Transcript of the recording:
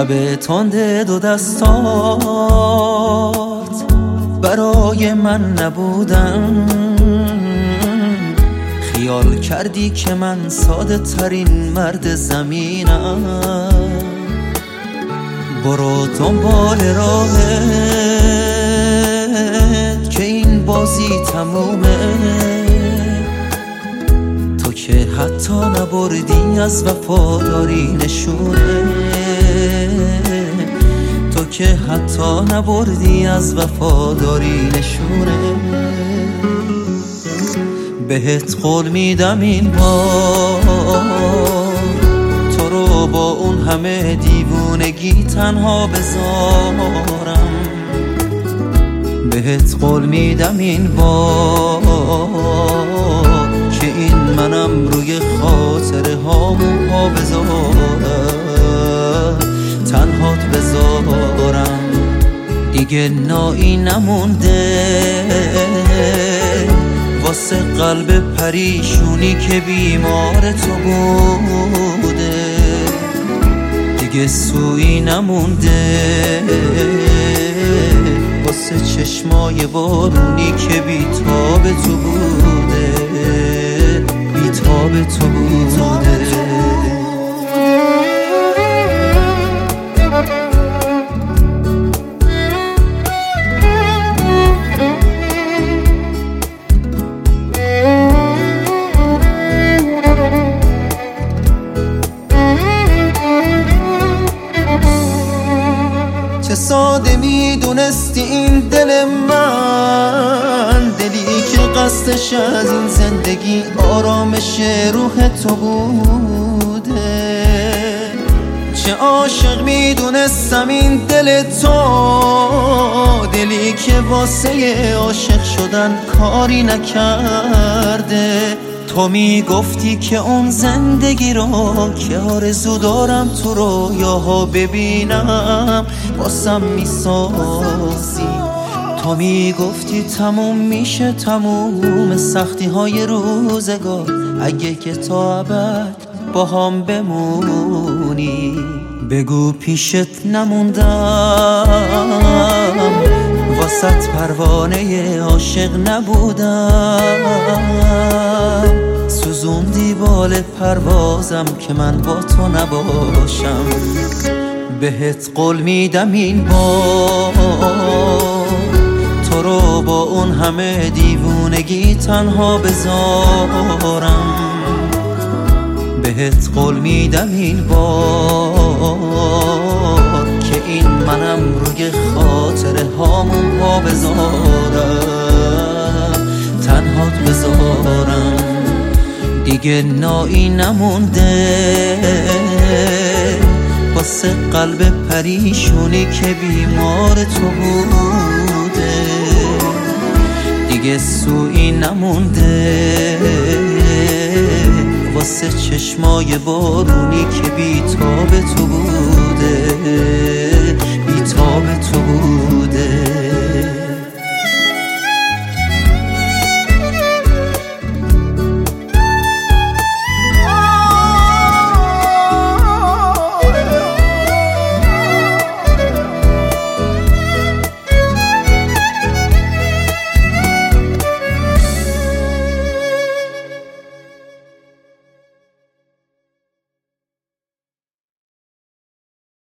لب تند دو دستات برای من نبودن. خیال کردی که من ساده ترین مرد زمینم. برو دنبال راهت که این بازی تمومه. تو که حتی نبردی از وفاداری نشونه. تو که حتی نبردی از وفاداری نشونه. بهت قول میدم این بار تو رو با اون همه دیوونگی تنها بذارم. بهت قول میدم این بار که این منم روی خاطره هامون پا بذارم، تنهات بذارم. دیگه نایی نمونده واسه قلب پریشونی که بیمار تو بوده. دیگه سویی نمونده واسه چشمای بارونی که بیتاب تو بوده، بیتاب تو بوده. چه ساده میدونستی این دل من، دلی که قصدش از این زندگی آرامش روح تو بوده. چه عاشق میدونستم این دل تو، دلی که واسه عاشق شدن کاری نکرده. تو میگفتی که اون زندگی رو که آرزو دارم تو رویاها ببینم واسم میسازی. تو میگفتی تموم میشه تموم سختی های روزگار اگه که تا ابد با هم بمونی. بگو پیشت نموندم واسط پروانه عاشق نبودم. سوزوندی بال پروازم که من با تو نباشم. بهت قول میدم این بار تو رو با اون همه دیوونگی تنها بذارم. بهت قول میدم این بار که این منم روی خاطره هامون پا بذارم، تنهات بذارم. دیگه نایی نمونده واسه قلب پریشونی که بیمار تو بوده. دیگه سویی نمونده واسه چشمای بارونی که بیتاب تو بوده، بیتاب تو بوده.